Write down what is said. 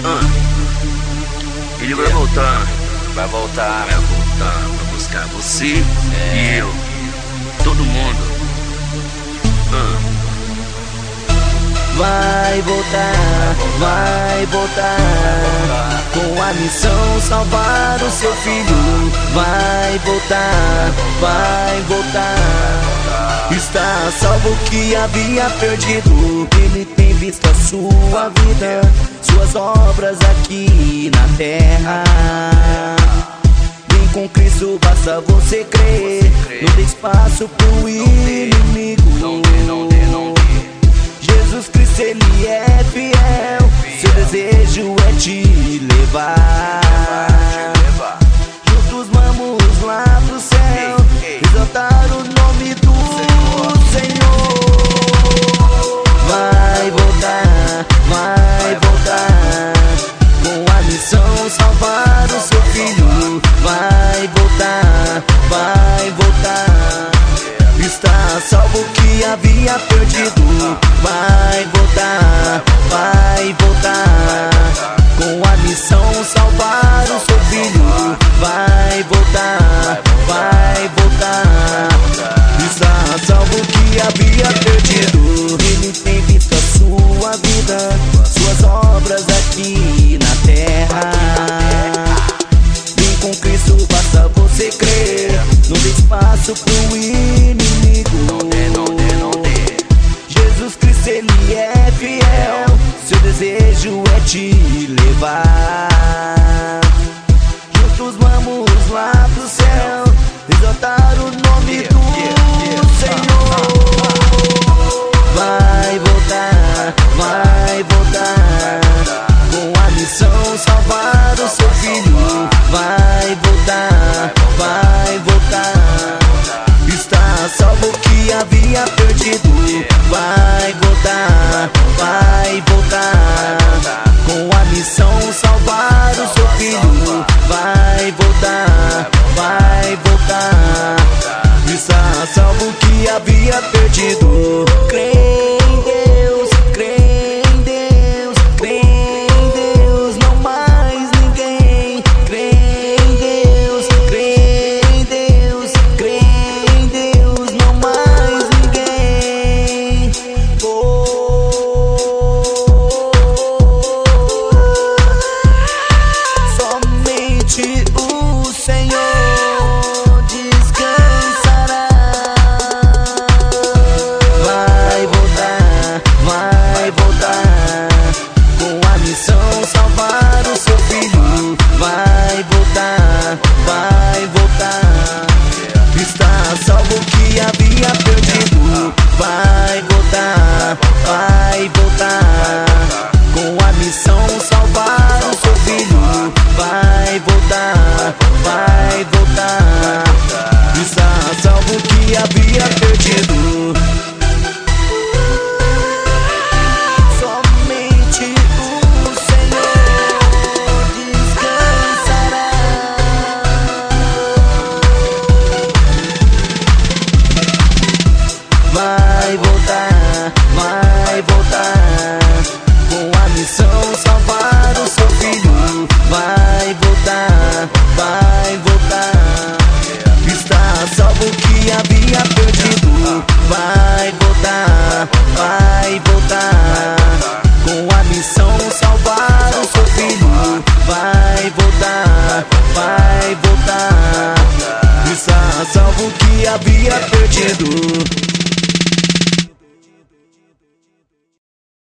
Ele vai voltar. Vai voltar. Vai voltar pra buscar você e eu. Todo mundo. Vai voltar, vai voltar, com a missão salvar o seu filho. Vai voltar, vai voltar, está salvo o que havia perdido. Ele tem visto a sua vida, suas obras aqui na terra. Vem com Cristo, basta você crer. Não dê espaço pro inimigo. Jesus Cristo, Ele é fiel. Seu desejo é te levar. Juntos vamos lá pro céu, exaltar o nome do Senhor. Vai voltar, com a missão salvar o seu filho. Vai voltar, está salvo o que havia perdido. Vai voltar, com a missão salvar o seu filho. Vai voltar, está salvo o que havia perdido. Ele tem visto a sua vida, suas obras aqui na terra. Vem com Cristo, basta você crer. Não dê espaço pro inimigo. Jesus Cristo, Ele é fiel. Seu desejo é te levar. Juntos vamos lá pro céu, exaltar o nome do Senhor. Vai voltar, com a missão salvar o seu filho. Vai voltar, está salvo o que havia perdido. Vai voltar, com a missão salvar o seu filho. Vai voltar, está salvo o que havia perdido. Crê em Deus, crê em Deus, crê em Deus, não mais ninguém. Crê em Deus, crê em Deus, crê em Deus, não mais ninguém. Somente o Senhor descansará. Vai voltar, com a missão salvar o seu filho. Vai voltar, está salvo o que havia perdido. Vai voltar, com a missão salvar o seu filho. Vai voltar, está salvo o que havia perdido. Somente o Senhor descansará. Vai voltar, com a missão salvar o seu filho. Vai voltar, está salvo o que havia perdido. Vai voltar, com a missão salvar o seu filho. Vai voltar, está salvo o que havia perdido.